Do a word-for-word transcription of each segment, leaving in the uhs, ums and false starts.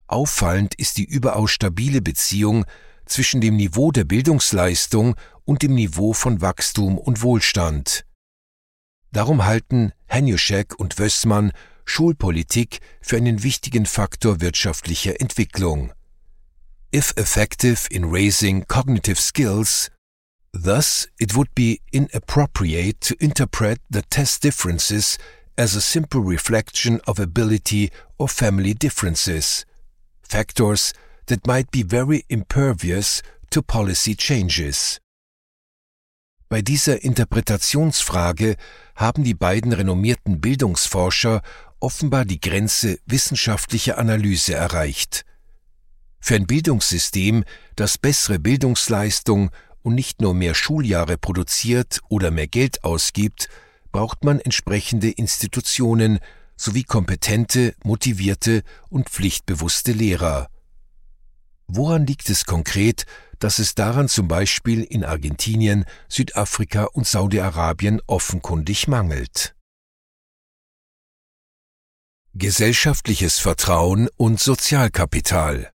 Auffallend ist die überaus stabile Beziehung zwischen dem Niveau der Bildungsleistung und dem Niveau von Wachstum und Wohlstand. Darum halten Haniuszek und Wössmann Schulpolitik für einen wichtigen Faktor wirtschaftlicher Entwicklung. If effective in raising cognitive skills, thus it would be inappropriate to interpret the test differences as a simple reflection of ability or family differences, factors that might be very impervious to policy changes. Bei dieser Interpretationsfrage haben die beiden renommierten Bildungsforscher offenbar die Grenze wissenschaftlicher Analyse erreicht. Für ein Bildungssystem, das bessere Bildungsleistung und nicht nur mehr Schuljahre produziert oder mehr Geld ausgibt, braucht man entsprechende Institutionen sowie kompetente, motivierte und pflichtbewusste Lehrer. Woran liegt es konkret, dass es daran zum Beispiel in Argentinien, Südafrika und Saudi-Arabien offenkundig mangelt? Gesellschaftliches Vertrauen und Sozialkapital.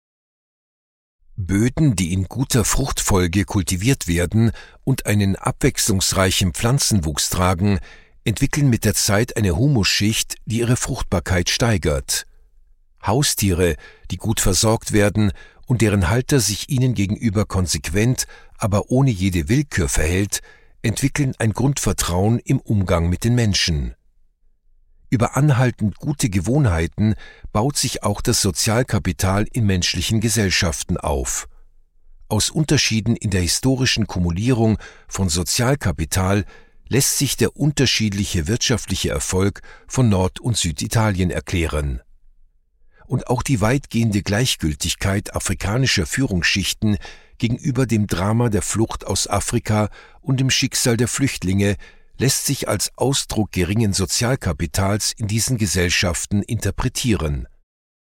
Böden, die in guter Fruchtfolge kultiviert werden und einen abwechslungsreichen Pflanzenwuchs tragen, entwickeln mit der Zeit eine Humusschicht, die ihre Fruchtbarkeit steigert. Haustiere, die gut versorgt werden und deren Halter sich ihnen gegenüber konsequent, aber ohne jede Willkür verhält, entwickeln ein Grundvertrauen im Umgang mit den Menschen. Über anhaltend gute Gewohnheiten baut sich auch das Sozialkapital in menschlichen Gesellschaften auf. Aus Unterschieden in der historischen Kumulierung von Sozialkapital lässt sich der unterschiedliche wirtschaftliche Erfolg von Nord- und Süditalien erklären. Und auch die weitgehende Gleichgültigkeit afrikanischer Führungsschichten gegenüber dem Drama der Flucht aus Afrika und dem Schicksal der Flüchtlinge lässt sich als Ausdruck geringen Sozialkapitals in diesen Gesellschaften interpretieren.